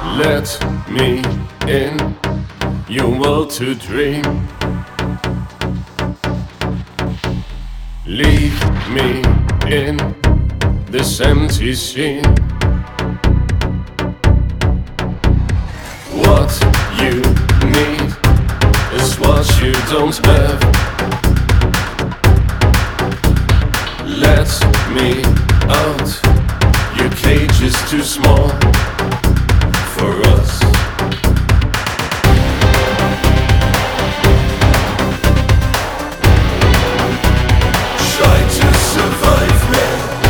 Let me in your world to dream. Leave me in this empty scene. What you need is what you don't have. Let me out, your cage is too small for us. Try to survive me.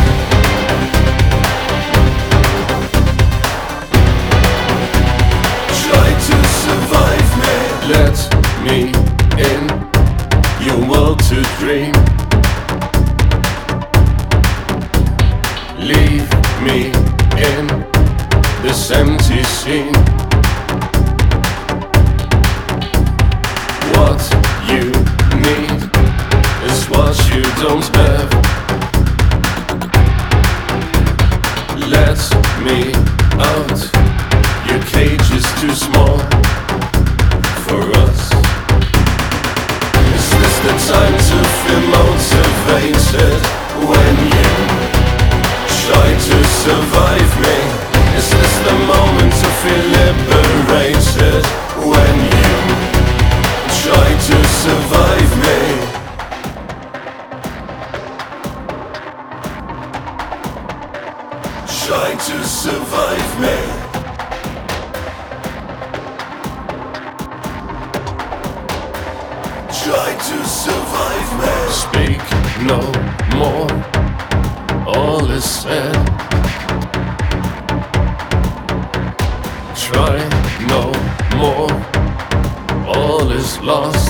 Try to survive me. Let me in your world to dream. Leave me in this empty scene. What you need is what you don't have. Let me out, your cage is too small for us. Is this the time to feel motivated when you try to survive me? Is this the moment to feel liberated when you try to survive me? Try to survive me. Try to survive me. Speak no more, all is said. Try no more, all is lost.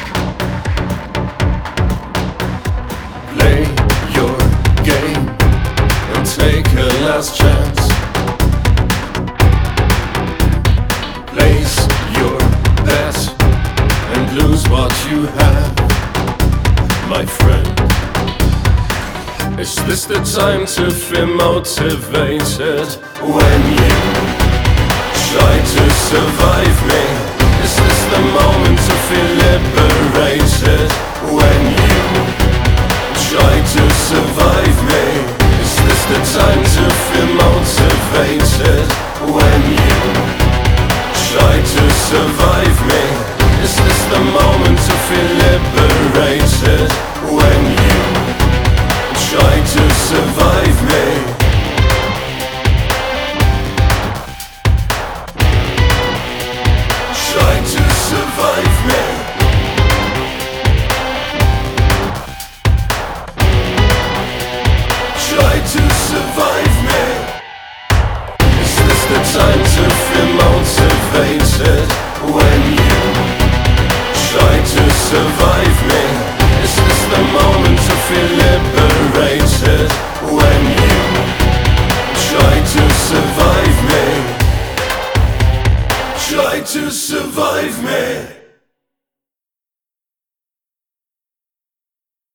Play your game and take a last chance. Place your bet and lose what you have, my friend. Is this the time to feel motivated when you try to survive me? Is this the moment to feel liberated when you try to survive me? Is this the time to feel motivated when you try to survive me? Is this the moment to feel liberated when you try to survive me? Try to survive me. Try to survive me. Is this the time to feel motivated when you try to survive me? Is this the moment to feel liberated when you try to survive me? Try to survive me.